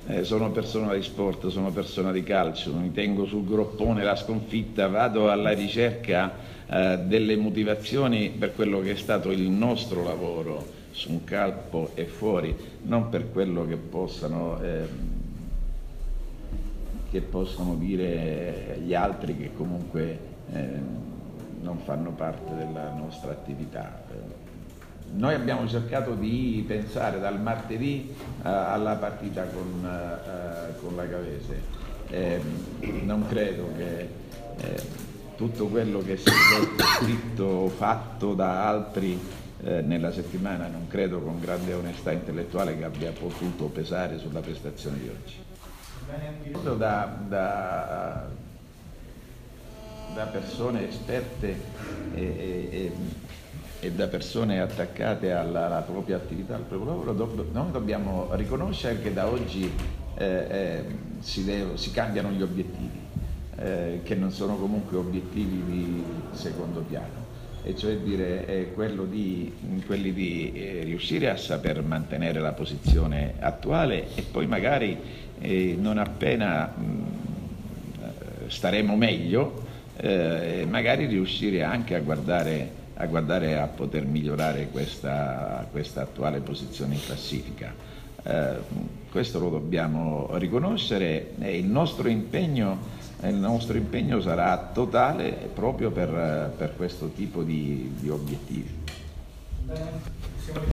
sono persona di sport, sono persona di calcio, mi tengo sul groppone la sconfitta, vado alla ricerca delle motivazioni per quello che è stato il nostro lavoro su un campo e fuori, non per quello che possano dire gli altri che comunque non fanno parte della nostra attività. Noi abbiamo cercato di pensare dal martedì alla partita con la Gavese. Non credo che tutto quello che si è detto, scritto o fatto da altri nella settimana, non credo con grande onestà intellettuale che abbia potuto pesare sulla prestazione di oggi. Da persone esperte e da persone attaccate alla propria attività, al proprio lavoro, noi dobbiamo riconoscere che da oggi si cambiano gli obiettivi, che non sono comunque obiettivi di secondo piano, e cioè dire quelli di riuscire a saper mantenere la posizione attuale e poi magari non appena staremo meglio, magari riuscire anche a guardare a poter migliorare questa attuale posizione in classifica. Questo lo dobbiamo riconoscere e il nostro impegno sarà totale proprio per questo tipo di obiettivi.